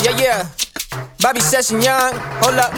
Yeah. Bobby Session Young, hold up.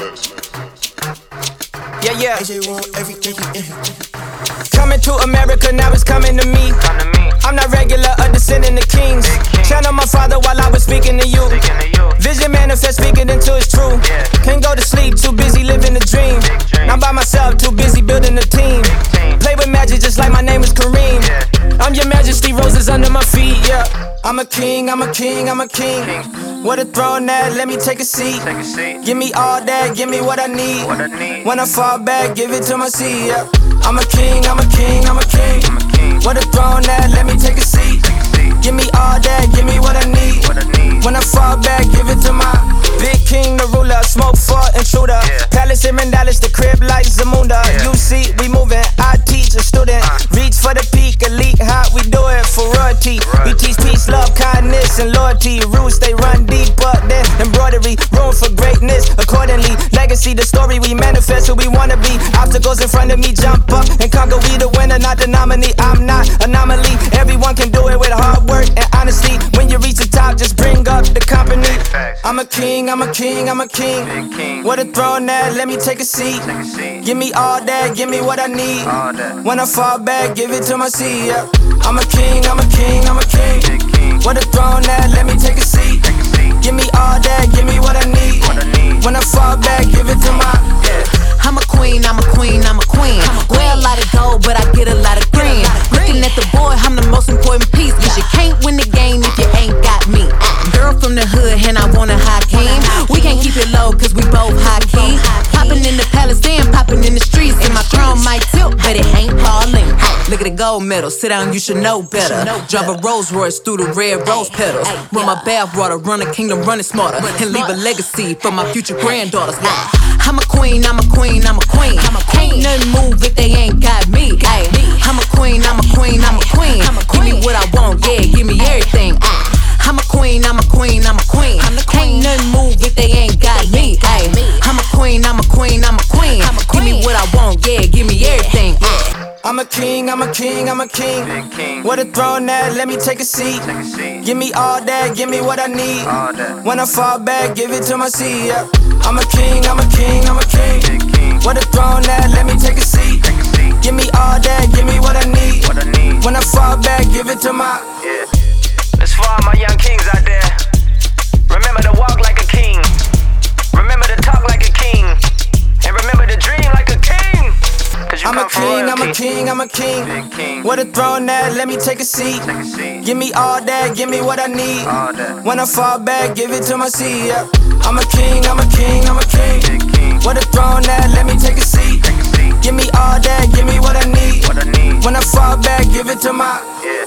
Yeah. AJ want everything in him. Coming to America, now it's coming to me. I'm not regular, a descendant of kings. Channel my father while I was speaking to you. Vision manifest, speaking until it's true. Can't go to sleep, too busy living the dream. Not by myself, too busy building a team. Play with magic just like my name is Kareem. I'm your majesty, roses under my feet, yeah. I'm a king, I'm a king, I'm a king. What a throne that, let me take a seat. Give me all that, give me what I need. When I fall back, give it to my seat, yeah. I'm a king, I'm a king, I'm a king. What a throne that, let me take a seat. Give me all that, give me what I need. When I fall back, give it to my big king, the ruler. Smoke for intruder. Palace in Dallas, the crib like Zamunda. You see, we moving, I teach a student. Reach for the peak, elite hot, we do it for royalty. We teach peace, love, kindness, and loyalty. Roots, they run deeper than embroidery. Room for greatness, accordingly. Legacy, the story, we manifest who we wanna be. Obstacles in front of me, jump up and conquer. We the winner, not the nominee. I'm not anomaly. Everyone can do it with hard work and honesty. When you reach the top, just bring up the company. I'm a king, I'm a king, I'm a king. What a throne that, let me take a seat. Give me all that, give me what I need. When I fall back, give it to my seat, yeah. I'm a king, I'm a king, I'm a king. What a throne that, let me take a seat. Give me all that, give me what I need. When I fall back, give it to my, yeah. I'm a queen, I'm a queen, I'm a queen. Wear a lot of gold, but I get a lot of green. Looking at the boy, I'm the most important piece. Cause you can't win the game if you ain't got me. Girl from the hood, and I want a high king. We can't keep it low, cause we both high key. Popping in the palace, and popping in the streets. And my crown might tilt, but it ain't falling. Look at the gold medal, sit down, you should know better. Drive a Rolls Royce through the red rose petals. Run my bath water, run a kingdom, run it smarter. And leave a legacy for my future granddaughters. I'm a queen, I'm a queen, I'm a queen. Ain't nothing move if they ain't got me. Ay, I'm a queen, I'm a queen, I'm a queen. Give me what I want, yeah, give me everything. I'm a queen, I'm a queen, I'm a queen. Ain't nothing move if they ain't got me. Ay, I'm a queen, I'm a queen, I'm a queen. Give me what I want, yeah, give me everything. I'm a king, I'm a king, I'm a king. What a throne that, let me take a seat. Give me all that, give me what I need. When I fall back, give it to my seat, yeah. I'm a king, I'm a king, I'm a king. What a throne that, let me take a seat. Give me all that, give me what I need. When I fall back, give it to my, yeah. Let's for all my young kings out there. Remember to walk like a king. Remember to talk like a king. And remember to dream like a king. I'm a king, I'm a king, I'm a king. What a throne that, let me take a seat. Give me all that, give me what I need. When I fall back, give it to my seat, yeah. I'm a king, I'm a king, I'm a king. What a throne that, let me take a seat. Give me all that, give me what I need. When I fall back, give it to my, yeah.